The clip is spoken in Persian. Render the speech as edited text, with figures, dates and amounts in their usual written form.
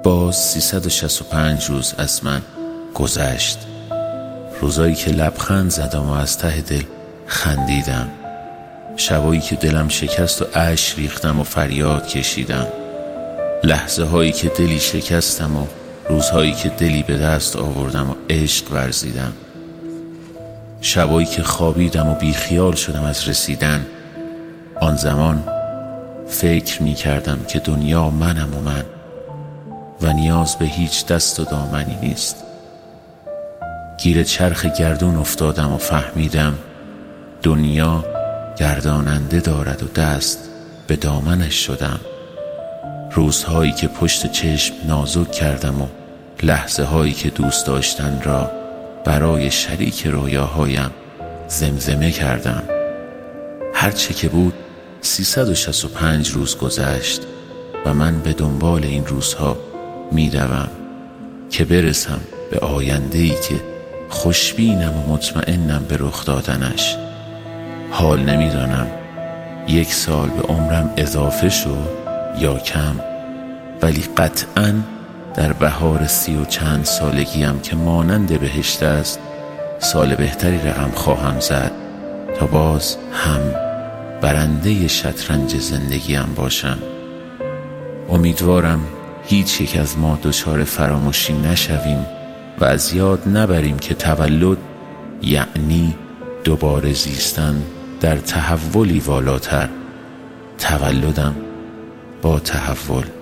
باز 365 روز از من گذشت. روزایی که لبخند زدم و از ته دل خندیدم، شبایی که دلم شکست و اشک ریختم و فریاد کشیدم، لحظه هایی که دلی شکستم و روزهایی که دلی به دست آوردم و عشق ورزیدم، شبایی که خوابیدم و بیخیال شدم از رسیدن. آن زمان فکر می کردم که دنیا منم و من و نیاز به هیچ دست و دامنی نیست. گیر چرخ گردون افتادم و فهمیدم دنیا گرداننده دارد و دست به دامنش شدم. روزهایی که پشت چشم نازک کردم و لحظه هایی که دوست داشتن را برای شریک رویاهایم زمزمه کردم. هرچه که بود 365 روز گذشت و من به دنبال این روزها می دوم که برسم به آینده‌ای که خوشبینم و مطمئنم به رخ دادنش. حال نمیدانم 1 سال به عمرم اضافه شد یا کم، ولی قطعاً در بهار 30 و چند سالگیم که مانند بهشت است سال بهتری رقم خواهم زد تا باز هم برنده شطرنج زندگیم باشم. امیدوارم هیچ یک از ما دچار فراموشی نشویم و از یاد نبریم که تولد یعنی دوباره زیستن در تحولی والاتر. تولدم با تحول.